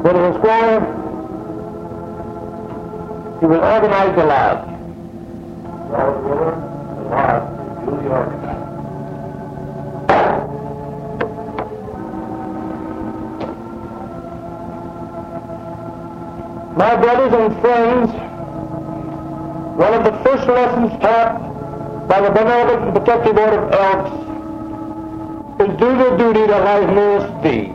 Brother Esquire, you will organize the lodge. Lord Willard, the lodge is duly organized. My brothers and friends, one of the first lessons taught by the Benevolent and Protective Order of Elks is do the duty that lies nearest thee.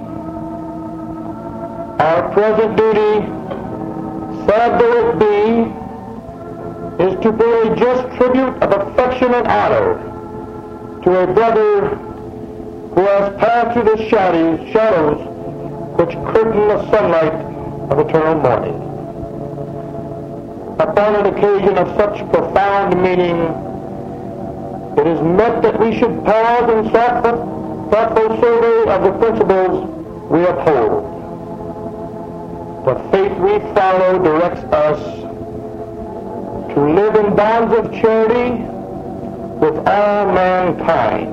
Our present duty, sad though it be, is to pay a just tribute of affection and honor to a brother who has passed through the shadows which curtain the sunlight of eternal morning. Upon an occasion of such profound meaning, it is meant that we should pause in thoughtful survey of the principles we uphold. The faith we follow directs us to live in bonds of charity with all mankind,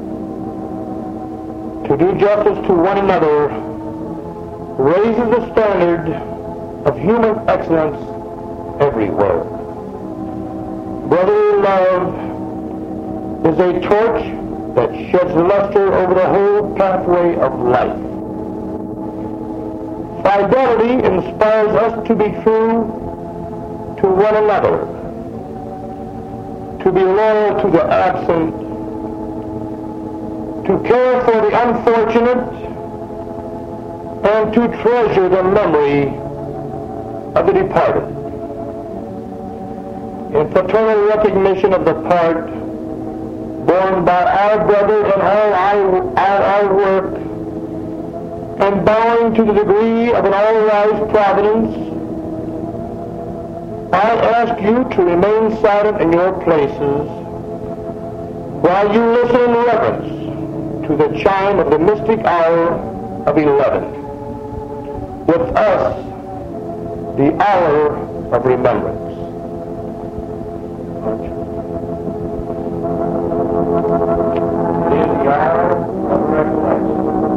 to do justice to one another raises the standard of human excellence everywhere. Brotherly love is a torch that sheds luster over the whole pathway of life. Fidelity inspires us to be true to one another, to be loyal to the absent, to care for the unfortunate, and to treasure the memory of the departed. In fraternal recognition of the part borne by our brother in all our work, and bowing to the degree of an all-wise providence, I ask you to remain silent in your places while you listen in reverence to the chime of the mystic hour of 11. With us, the hour of remembrance. It is the hour of recollection.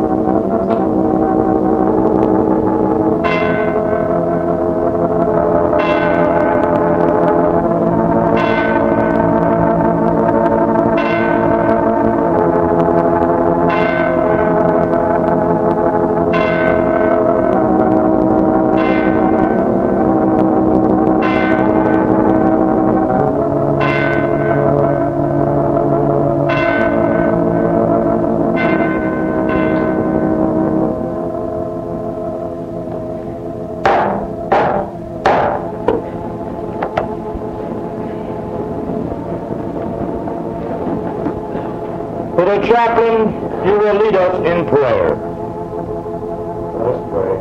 Brother Chaplain, you will lead us in prayer. Let us pray.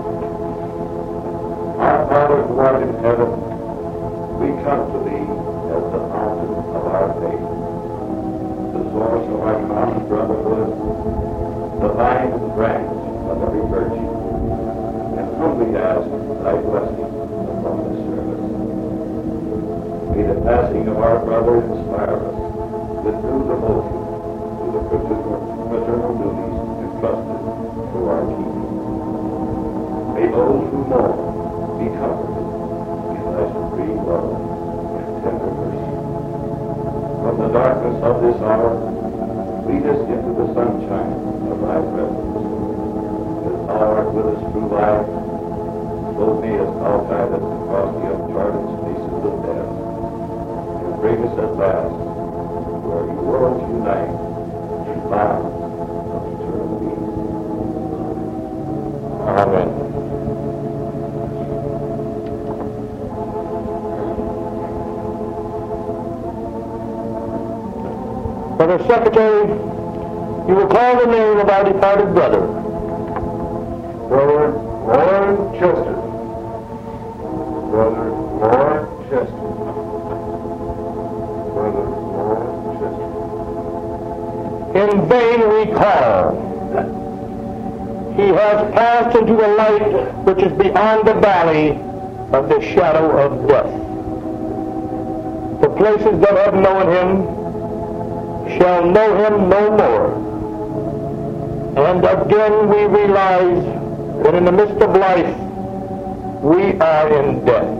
Our Father who art in heaven, we come to thee as the fountain of our faith, the source of our common brotherhood, the vine and branch of every virtue, and humbly ask thy blessing upon this service. May the passing of our brother inspire us with new devotion to the fraternal duties entrusted to our keeping. May those who mourn be comforted in thy supreme love and tender mercy. From the darkness of this hour, lead us into the sunshine of thy presence. As thou art with us through life, so mayest thou guide us across the uncharted spaces of death, and bring us at last to where your worlds unite in bonds of eternal peace. Amen. Brother Secretary, you will call the name of our departed brother. Brother Warren Chester. Brother Warren Chester. Brother Warren Chester. In vain we call. He has passed into the light which is beyond the valley of the shadow of death. The places that have known him shall know him no more. And again we realize that in the midst of life we are in death.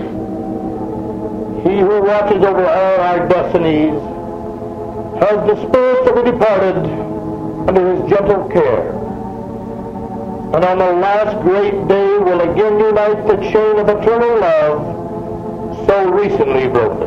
He who watches over all our destinies has the spirits of the departed under his gentle care, and on the last great day will again unite the chain of eternal love so recently broken.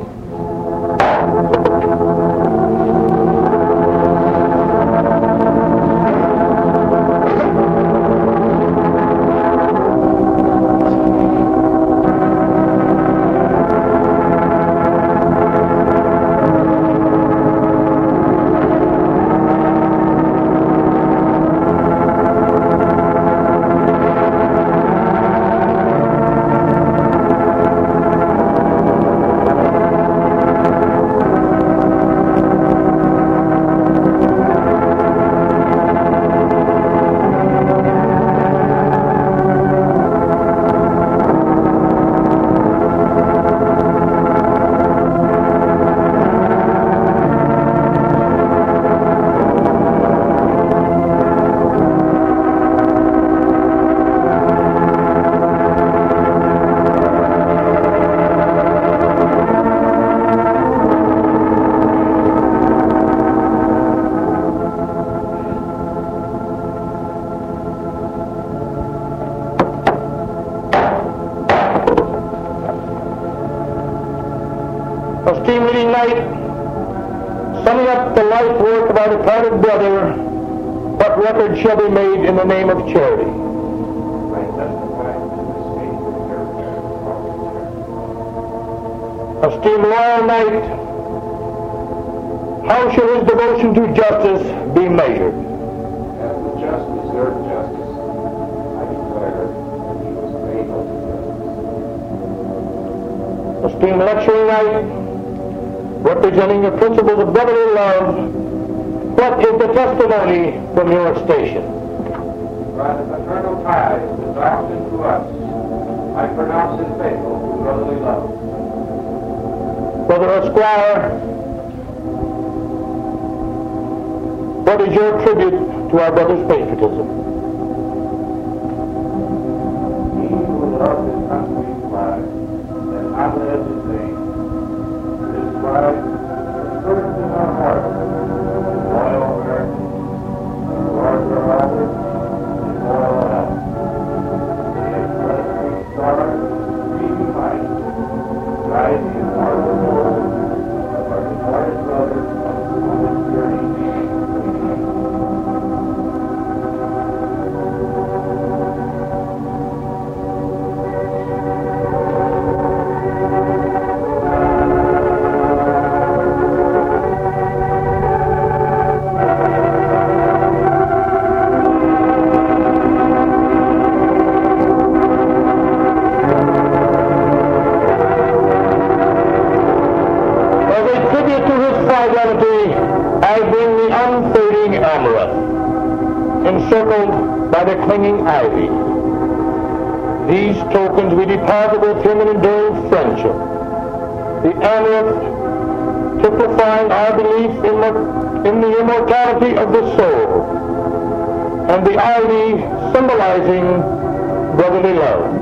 Esteemed meeting night, summing up the life work of our departed brother, what record shall be made in the name of charity? Esteemed loyal knight, how shall his devotion to justice be measured? As the just deserve justice, I declare that he was faithful to justice. Esteemed lecturing knight, representing the principles of brotherly love, what is the testimony from your station? By the paternal ties adopted to us, I pronounce him faithful to brotherly love. Brother Esquire, what is your tribute to our brother's patriotism? He who loved his country's flag and outlived his name, his flag is first in our hearts, loyal Americans, and Lord our Father, and loyal health. He has blessed the stars, streaming light, guide the immortal Lord of our departed brothers on this journey. I bring the unfading amaranth, encircled by the clinging ivy. These tokens we deposit with him in enduring friendship. The amaranth typifying our belief in the immortality of the soul, and the ivy symbolizing brotherly love.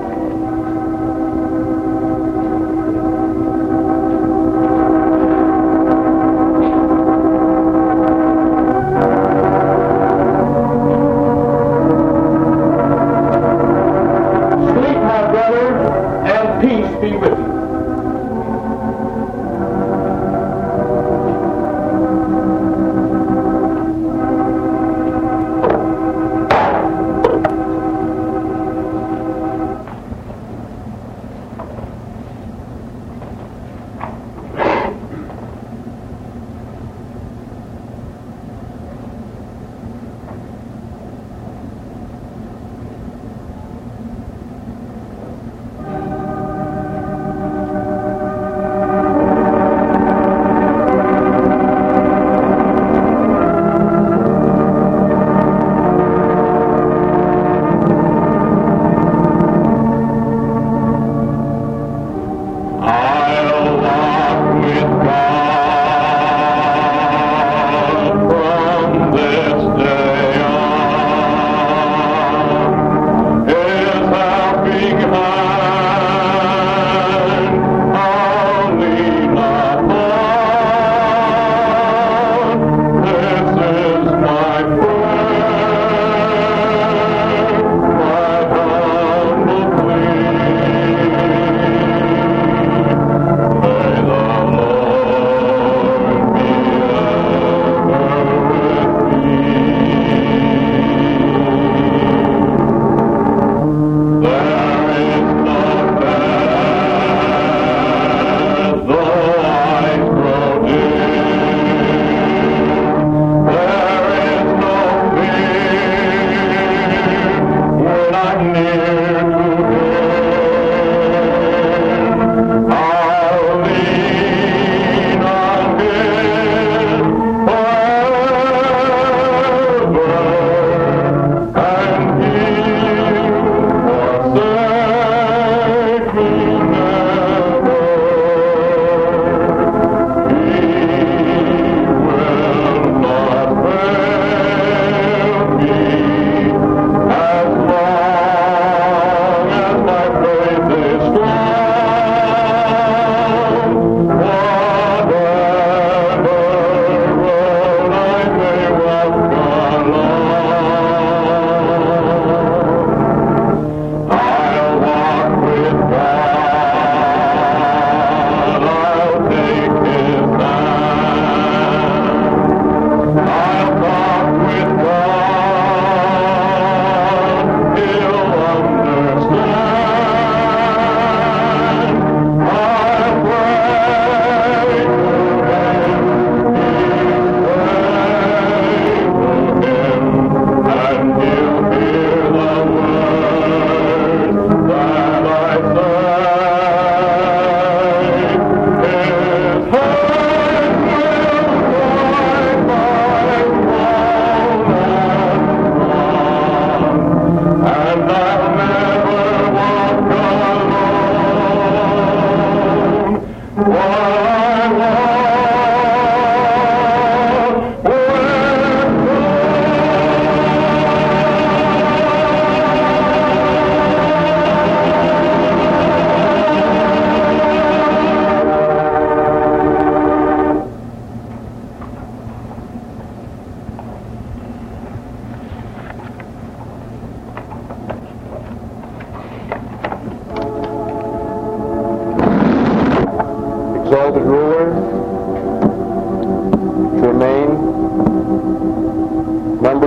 Peace be with you.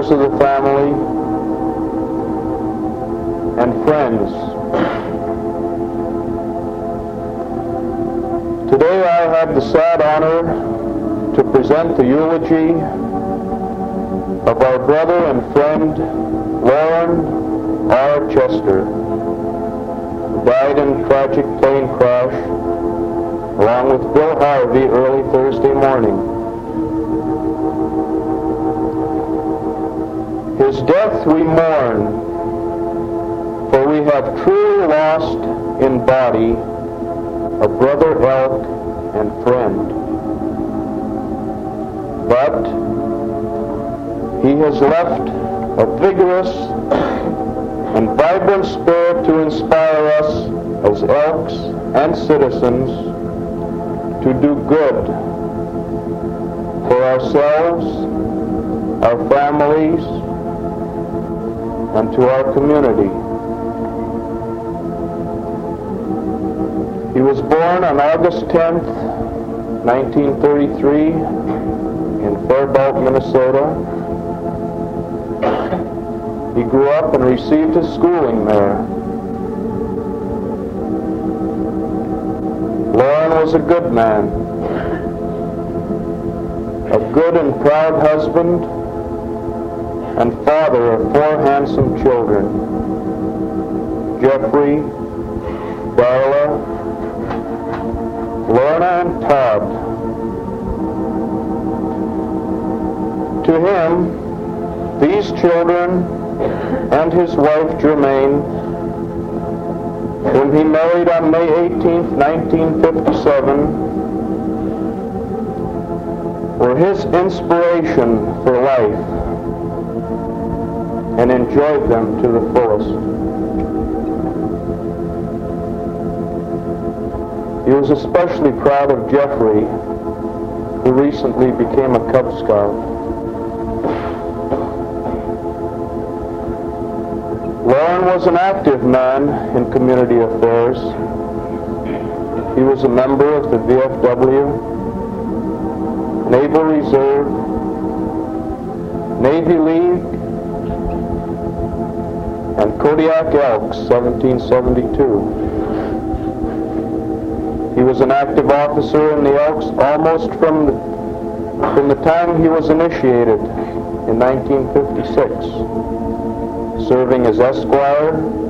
members of the family, and friends. Today I have the sad honor to present the eulogy of our brother and friend, Loren R. Chester, who died in a tragic plane crash along with Bill Harvey early Thursday morning. His death we mourn, for we have truly lost in body a brother elk and friend. But he has left a vigorous and vibrant spirit to inspire us as elks and citizens to do good for ourselves, our families, and to our community. He was born on August 10th, 1933 in Faribault, Minnesota. He grew up and received his schooling there. Loren was a good man, a good and proud husband, and father of 4 handsome children: Jeffrey, Darla, Lorna, and Todd. To him, these children and his wife Germaine, whom he married on May 18, 1957, were his inspiration for life, and enjoyed them to the fullest. He was especially proud of Jeffrey, who recently became a Cub Scout. Loren was an active man in community affairs. He was a member of the VFW, Naval Reserve, Navy League, and Kodiak Elks, 1772. He was an active officer in the Elks almost from the time he was initiated in 1956, serving as esquire,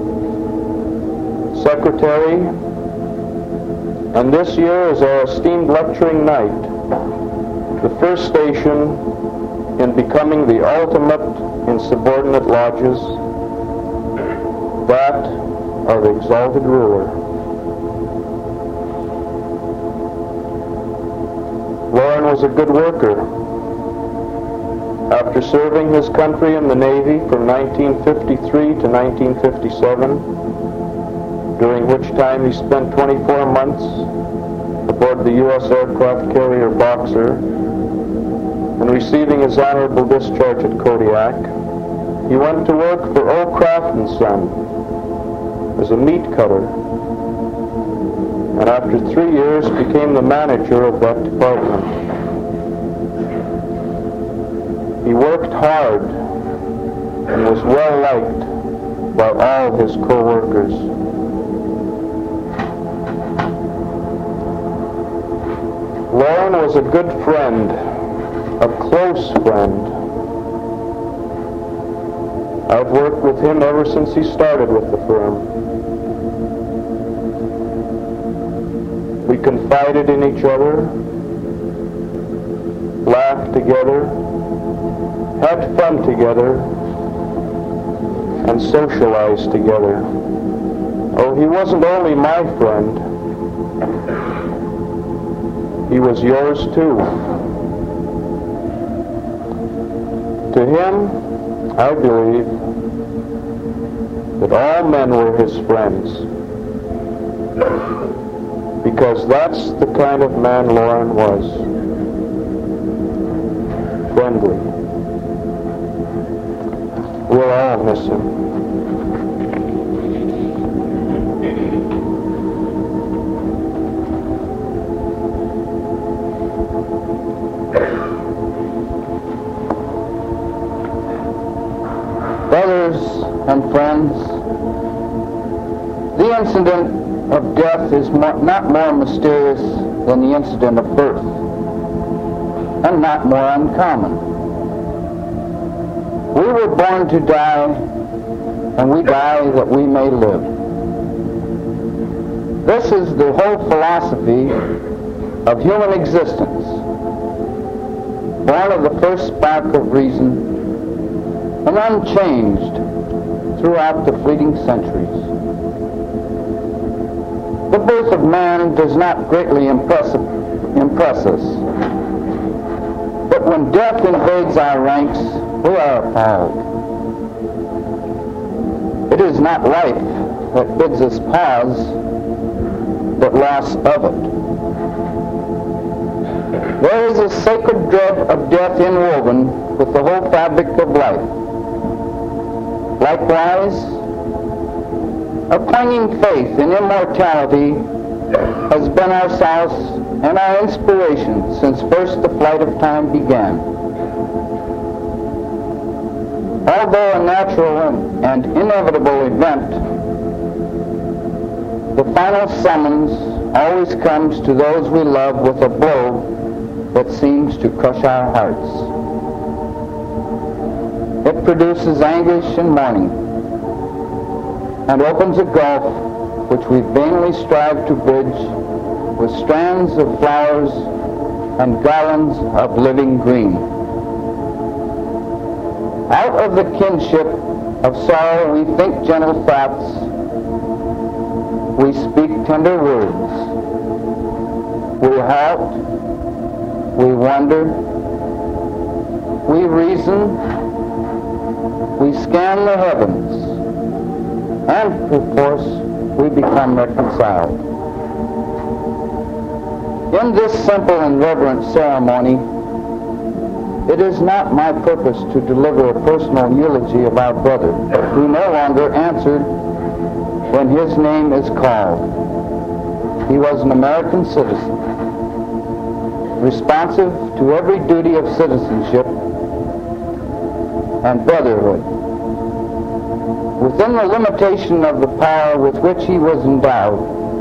secretary, and this year as our esteemed lecturing knight, the first station in becoming the ultimate in subordinate lodges, that of exalted ruler. Loren was a good worker. After serving his country in the Navy from 1953 to 1957, during which time he spent 24 months aboard the U.S. aircraft carrier Boxer and receiving his honorable discharge at Kodiak, he went to work for O. Kraft & Son as a meat cutter, and after 3 years became the manager of that department. He worked hard and was well liked by all his co-workers. Loren was a good friend, a close friend. I've worked with him ever since he started with the firm. We confided in each other, laughed together, had fun together, and socialized together. Oh, he wasn't only my friend, he was yours too. To him, I believe that all men were his friends, because that's the kind of man Loren was. Friendly. We'll all miss him. Brothers and friends, the incident of death is not more mysterious than the incident of birth, and not more uncommon. We were born to die, and we die that we may live. This is the whole philosophy of human existence, born of the first spark of reason, and unchanged throughout the fleeting centuries. The birth of man does not greatly impress us, but when death invades our ranks, we are appalled. It is not life that bids us pause, but loss of it. There is a sacred dread of death inwoven with the whole fabric of life. Likewise, a clinging faith in immortality has been our solace and our inspiration since first the flight of time began. Although a natural and inevitable event, the final summons always comes to those we love with a blow that seems to crush our hearts. It produces anguish and mourning, and opens a gulf which we vainly strive to bridge with strands of flowers and garlands of living green. Out of the kinship of sorrow we think gentle thoughts, we speak tender words. We halt, we wonder, we reason, we scan the heavens, and perforce we become reconciled. In this simple and reverent ceremony, it is not my purpose to deliver a personal eulogy of our brother, who no longer answered when his name is called. He was an American citizen, responsive to every duty of citizenship and brotherhood. Within the limitation of the power with which he was endowed,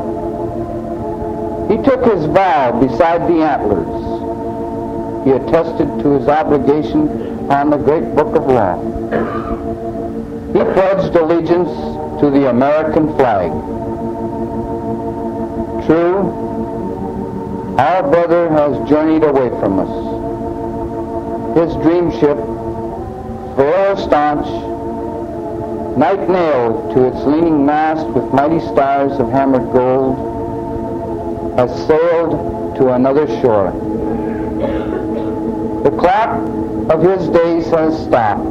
he took his vow beside the antlers. He attested to his obligation on the great book of law. He pledged allegiance to the American flag. True, our brother has journeyed away from us. His dream ship, frail staunch, night nailed to its leaning mast with mighty stars of hammered gold, has sailed to another shore. The clock of his days has stopped.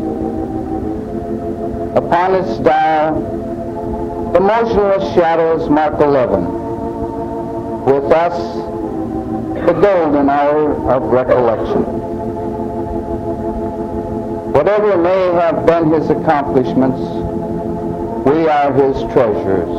Upon its dial, the motionless shadows mark 11. With us, the golden hour of recollection. Whatever may have been his accomplishments, we are his treasures.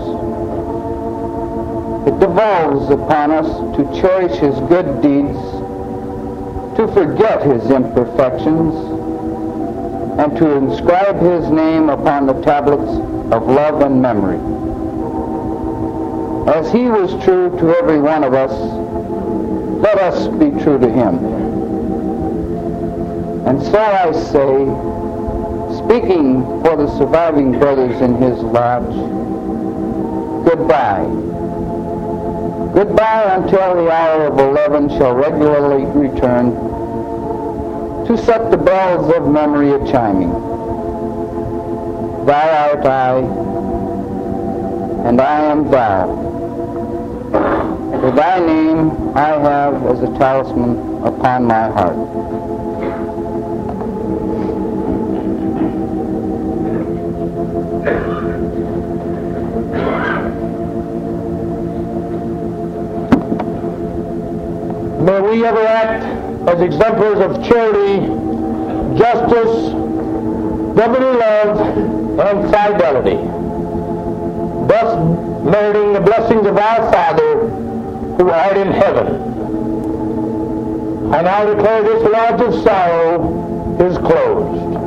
It devolves upon us to cherish his good deeds, to forget his imperfections, and to inscribe his name upon the tablets of love and memory. As he was true to every one of us, let us be true to him. And so I say, speaking for the surviving brothers in his lodge, goodbye. Goodbye until the hour of 11 shall regularly return to set the bells of memory a-chiming. Thou art I, and I am thou. For thy name I have as a talisman upon my heart. May we ever act as exemplars of charity, justice, brotherly love, and fidelity, thus meriting the blessings of our Father who art in heaven. I now declare this lodge of sorrow is closed.